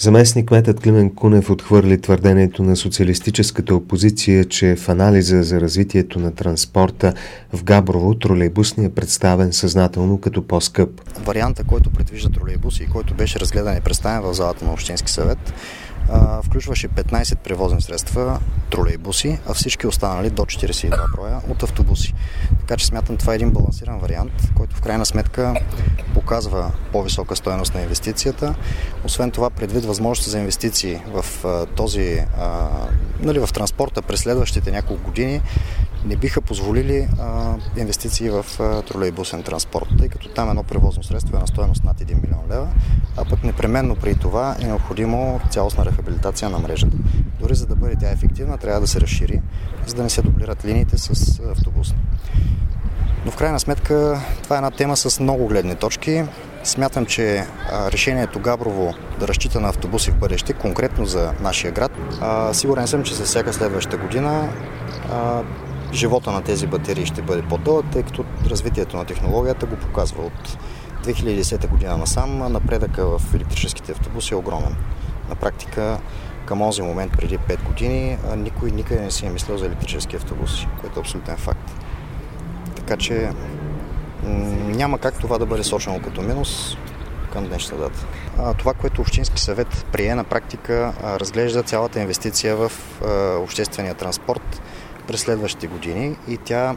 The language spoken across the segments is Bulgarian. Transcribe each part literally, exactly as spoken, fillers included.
Заместник-кметът Климент Кунев отхвърли твърдението на социалистическата опозиция, че в анализа за развитието на транспорта в Габрово тролейбусният е представен съзнателно като по-скъп. Варианта, който предвижда тролейбуси и който беше разгледан и представен в залата на Общински съвет, включваше петнайсет превозни средства, тролейбуси, а всички останали до четирийсет и два броя от автобуси. Така че смятам, това е един балансиран вариант, който в крайна сметка показва по-висока стойност на инвестицията. Освен това, предвид възможности за инвестиции в този, а, нали, в транспорта през следващите няколко години, не биха позволили а, инвестиции в а, тролейбусен транспорт, тъй като там едно превозно средство е на стойност над един милион лева, а пък непременно при това е необходимо цялостна рехабилитация на мрежата. Дори за да бъде тя ефективна, трябва да се разшири, за да не се дублират линиите с автобусни. Но в крайна сметка това е една тема с много гледни точки. Смятам, че а, решението Габрово да разчита на автобуси в бъдеще, конкретно за нашия град, а, сигурен съм, че за всяка следваща година а, живота на тези батерии ще бъде по-дълъг, тъй като развитието на технологията го показва. От две хиляди и десета година насам напредъка в електрическите автобуси е огромен. На практика към този момент преди пет години никой никъде не си е мислил за електрически автобуси, което е абсолютен факт. Така че м- няма как това да бъде сочено като минус към днешната дата. А, това, което Общински съвет прие на практика, а, разглежда цялата инвестиция в а, обществения транспорт през следващите години и тя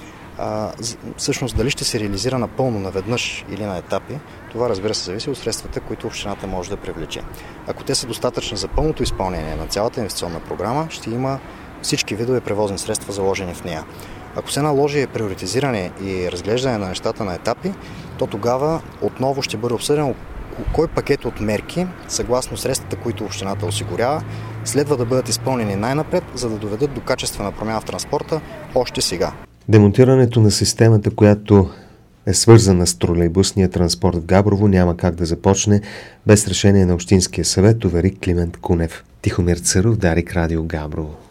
а, всъщност дали ще се реализира напълно наведнъж или на етапи, това разбира се зависи от средствата, които общината може да привлече. Ако те са достатъчни за пълното изпълнение на цялата инвестиционна програма, ще има всички видове превозни средства заложени в нея. Ако се наложи приоритизиране и разглеждане на нещата на етапи, то тогава отново ще бъде обсъдено кой пакет от мерки, съгласно средствата, които общината осигурява, следва да бъдат изпълнени най-напред, за да доведат до качествена промяна в транспорта още сега. Демонтирането на системата, която е свързана с тролейбусния транспорт в Габрово, няма как да започне без решение на Общинския съвет, увери Климент Кунев. Тихомир Църов, Дарик, Радио Габрово.